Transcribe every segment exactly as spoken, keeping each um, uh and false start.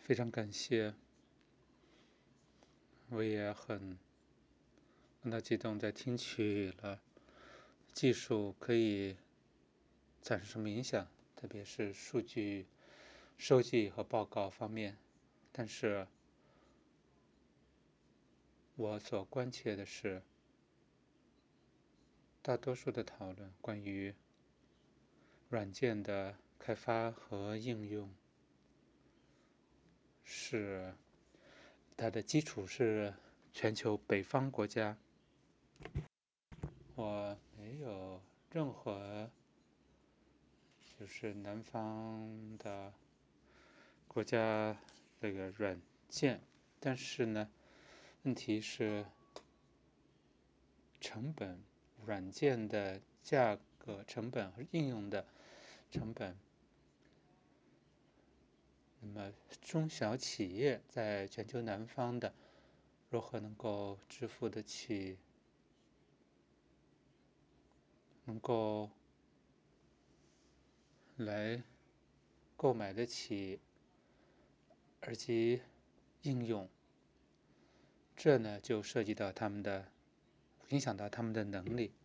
非常感谢，我也很感到激动，在听取了技术可以产生什么影响，特别是数据收集和报告方面。但是我所关切的是，大多数的讨论关于软件的开发和应用，是它的基础是全球北方国家。我没有任何就是南方的国家这个软件，但是呢，问题是成本、软件的价格成本和应用的成本。那么中小企业在全球南方的如何能够支付得起，能够来购买得起耳机应用，这呢就涉及到他们的影响到他们的能力。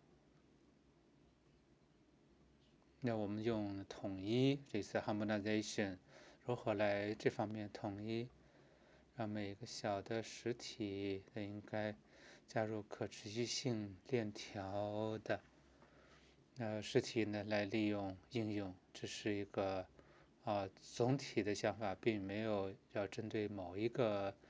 那我们用统一这次 harmonization 如何来这方面统一，让每个小的实体都应该加入可持续性链条的呃实体呢来利用应用，这是一个啊总体的想法，并没有要针对某一个